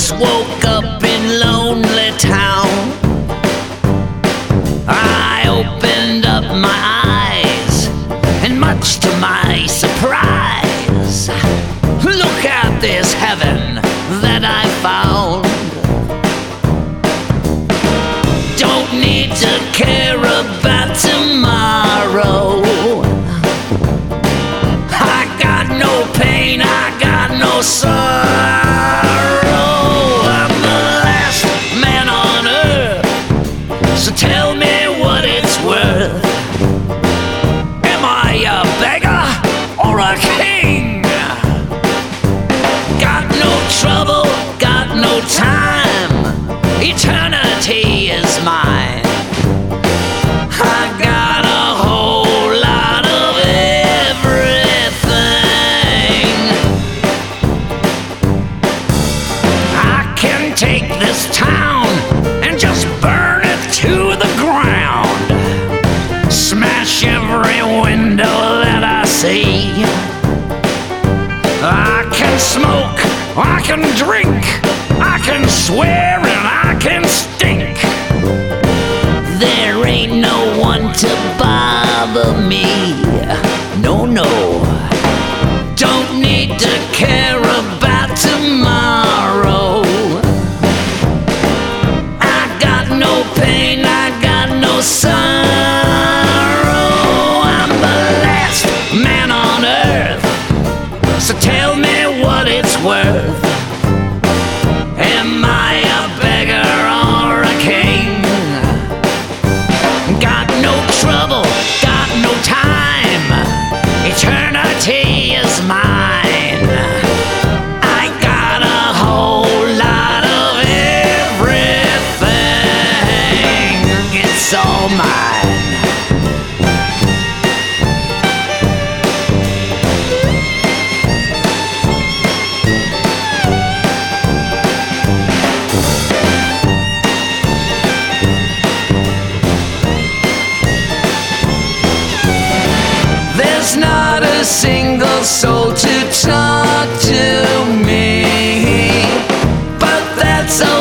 just woke up in lonely town. I opened up my eyes, and much to my surprise, look at this heaven that I found. Don't need to care about tomorrow. I got no pain, I got no sorrow. I'm the last man on earth, so tell me what it's worth. Am I a beggar or a king? Got no trouble, got no time, eternity is mine. I got a whole lot of everything. I can take this town and just burn it to the ground. Smash every window that I see. I can smoke, I can drink, I can swear and I can stink. There ain't no one to bother me. No, no. Don't need to care about tomorrow. I got no pain, I got no sorrow. I'm the last man on earth, so tell me what it's worth. Am I a beggar or a king? Got no trouble, got no time, eternity is mine. I got a whole lot of everything. It's all mine. There's not a single soul to talk to me, but that's